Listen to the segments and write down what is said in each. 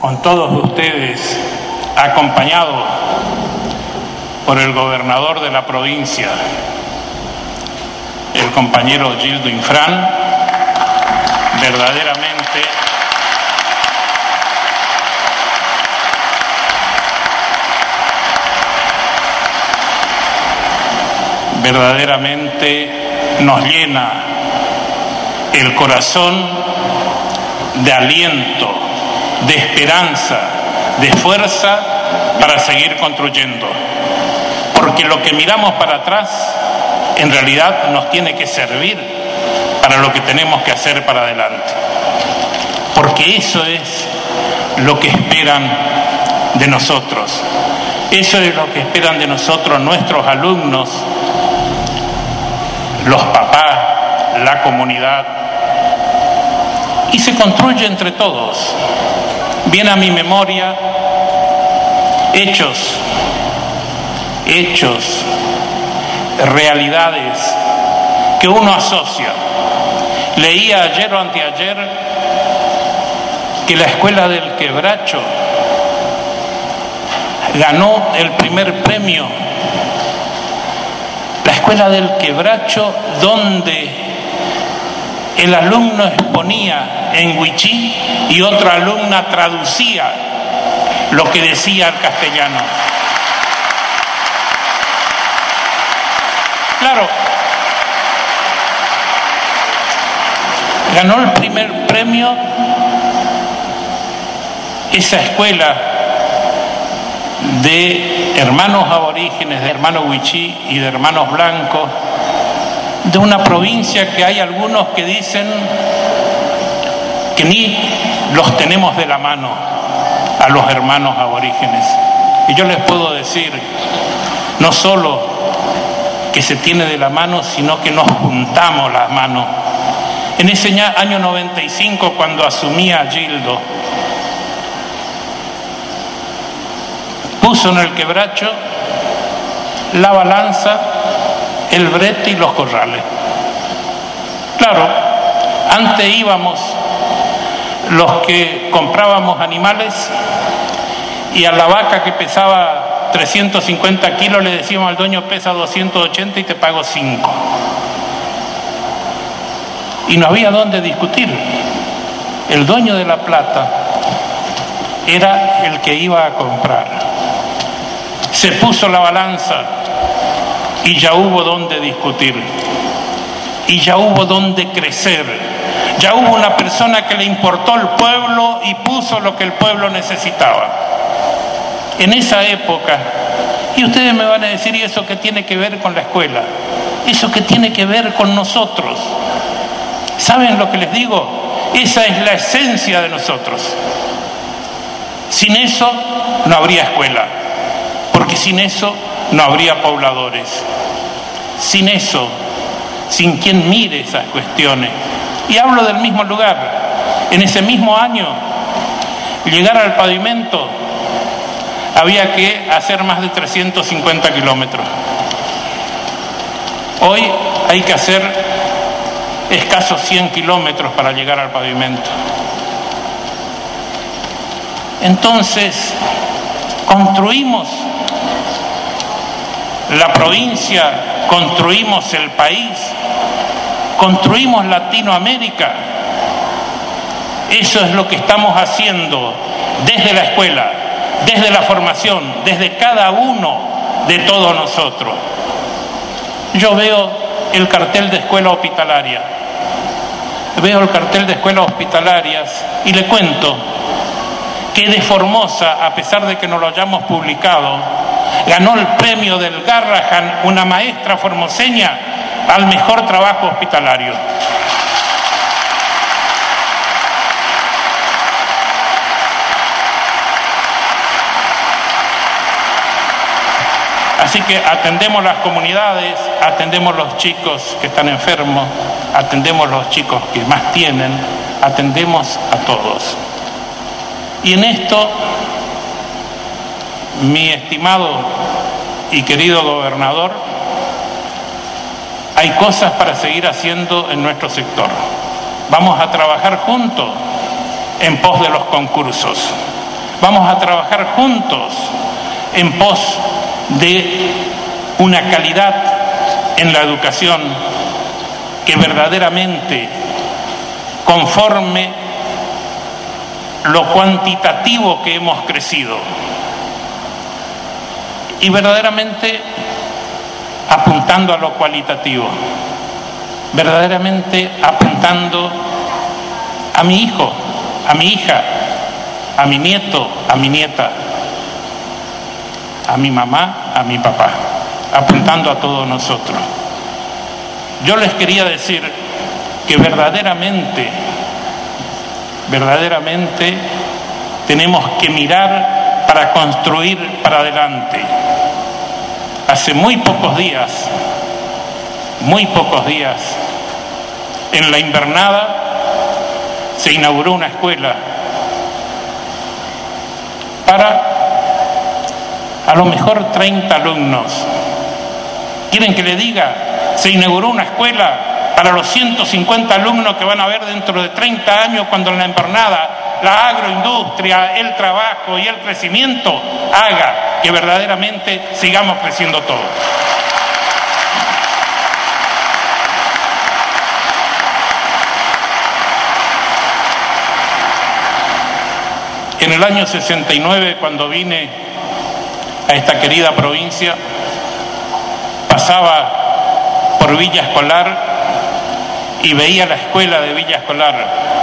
con todos ustedes, acompañado por el gobernador de la provincia, el compañero Gildo Infran, verdaderamente nos llena el corazón de aliento, de esperanza, de fuerza para seguir construyendo. Porque lo que miramos para atrás en realidad nos tiene que servir para lo que tenemos que hacer para adelante. Porque eso es lo que esperan de nosotros. Eso es lo que esperan de nosotros nuestros alumnos, los papás, la comunidad. Y se construye entre todos. Viene a mi memoria hechos, realidades que uno asocia. Leía ayer o anteayer que la escuela del Quebracho ganó el primer premio. La escuela del Quebracho, donde el alumno exponía en wichí y otra alumna traducía lo que decía el castellano. Claro, ganó el primer premio esa escuela de hermanos aborígenes, de hermanos wichí y de hermanos blancos, de una provincia que hay algunos que dicen que ni los tenemos de la mano a los hermanos aborígenes. Y yo les puedo decir, no solo que se tiene de la mano, sino que nos juntamos las manos. En ese año 95, cuando asumía Gildo, puso en el Quebracho la balanza, el brete y los corrales. Claro, antes íbamos los que comprábamos animales y a la vaca que pesaba 350 kilos le decíamos al dueño: pesa 280 y te pago 5. Y no había dónde discutir. El dueño de la plata era el que iba a comprar. Se puso la balanza y ya hubo dónde discutir. Y ya hubo dónde crecer. Ya hubo una persona que le importó el pueblo y puso lo que el pueblo necesitaba. En esa época, y ustedes me van a decir: ¿y eso qué tiene que ver con la escuela? ¿Eso qué tiene que ver con nosotros? ¿Saben lo que les digo? Esa es la esencia de nosotros. Sin eso no habría escuela, porque sin eso no habría pobladores. Sin eso, sin quien mire esas cuestiones. Y hablo del mismo lugar. En ese mismo año, llegar al pavimento había que hacer más de 350 kilómetros. Hoy hay que hacer escasos 100 kilómetros para llegar al pavimento. Entonces, construimos la provincia, construimos el país, construimos Latinoamérica. Eso es lo que estamos haciendo desde la escuela, desde la formación, desde cada uno de todos nosotros. Yo veo el cartel de escuela hospitalaria, veo el cartel de escuelas hospitalarias y le cuento que de Formosa, a pesar de que no lo hayamos publicado, ganó el premio del Garrahan una maestra formoseña al mejor trabajo hospitalario. Así que atendemos las comunidades, atendemos los chicos que están enfermos, atendemos los chicos que más tienen, atendemos a todos. Y en esto, mi estimado y querido gobernador, hay cosas para seguir haciendo en nuestro sector. Vamos a trabajar juntos en pos de los concursos. Vamos a trabajar juntos en pos de una calidad en la educación que verdaderamente conforme lo cuantitativo que hemos crecido y verdaderamente apuntando a lo cualitativo, verdaderamente apuntando a mi hijo, a mi hija, a mi nieto, a mi nieta, a mi mamá, a mi papá, apuntando a todos nosotros. Yo les quería decir que verdaderamente tenemos que mirar para construir para adelante. Hace muy pocos días, en la invernada se inauguró una escuela para a lo mejor 30 alumnos. ¿Quieren que le diga? Se inauguró una escuela para los 150 alumnos que van a haber dentro de 30 años cuando en la invernada la agroindustria, el trabajo y el crecimiento haga que verdaderamente sigamos creciendo todos. En el año 69, cuando vine a esta querida provincia, pasaba por Villa Escolar y veía la escuela de Villa Escolar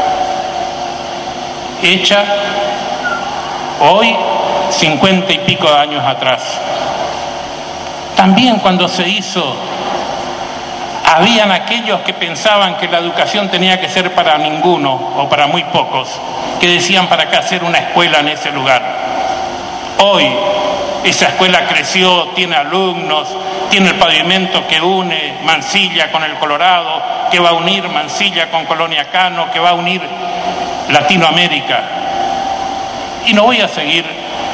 hecha hoy 50 y pico de años atrás. También cuando se hizo, habían aquellos que pensaban que la educación tenía que ser para ninguno o para muy pocos, que decían para qué hacer una escuela en ese lugar. Hoy esa escuela creció, tiene alumnos, tiene el pavimento que une Mansilla con el Colorado, que va a unir Mansilla con Colonia Cano, que va a unir Latinoamérica. Y no voy a seguir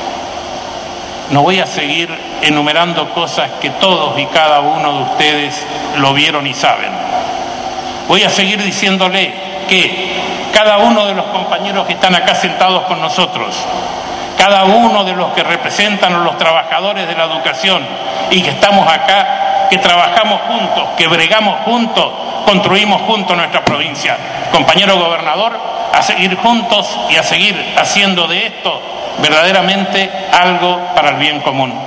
enumerando cosas que todos y cada uno de ustedes lo vieron y saben. Voy a seguir diciéndole que cada uno de los compañeros que están acá sentados con nosotros, cada uno de los que representan a los trabajadores de la educación y que estamos acá, que trabajamos juntos, que bregamos juntos, construimos juntos nuestra provincia. Compañero gobernador, a seguir juntos y a seguir haciendo de esto verdaderamente algo para el bien común.